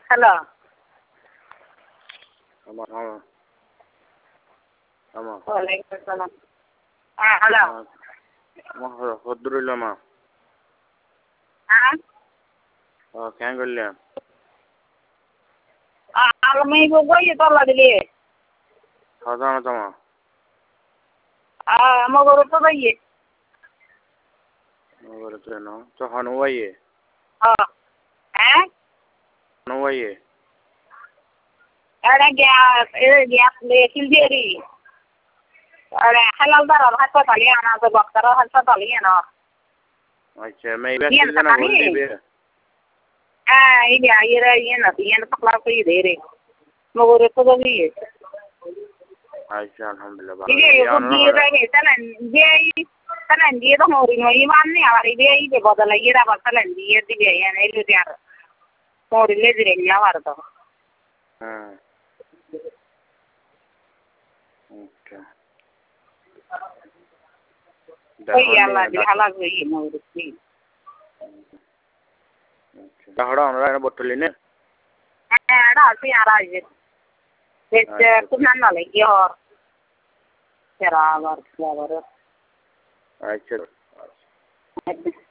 hello ওয়ালাইকুম আসসালাম হ্যাঁ হ্যালো ಹೊದ್ರಿಲ್ಲಮ್ಮ হ্যাঁ ಹೆಂಗಿಲ್ಲ আমি বই তলা দিলি সাধারণতম মগর তো যাইয়ে no তো হনুয়াইয়ে হ্যাঁ হনুয়াইয়ে এটা গ্যাস লেখিল দিয়ে রি হালাল দার হাসপাতালে আনা তো বক্তার হাসপাতালে আনা আচ্ছা मैं वैक्सीन देना बोल दी बे ये पकड़ा कोई दे रे मगर तो जाइए अच्छा अल्हम्दुलिल्लाह ये रहे तलन ये तो मोरी नो ईमान नहीं आ रही ये बदल ये रा बदल ये दिए ये नहीं ले यार मोरी ले दिए या वार तो हां ओके कोई अल्लाह दी हालत हुई मोरी की তাহলে আমরা বটলিনে ada sih ada aja kunan lagi or cerah baru আচ্ছা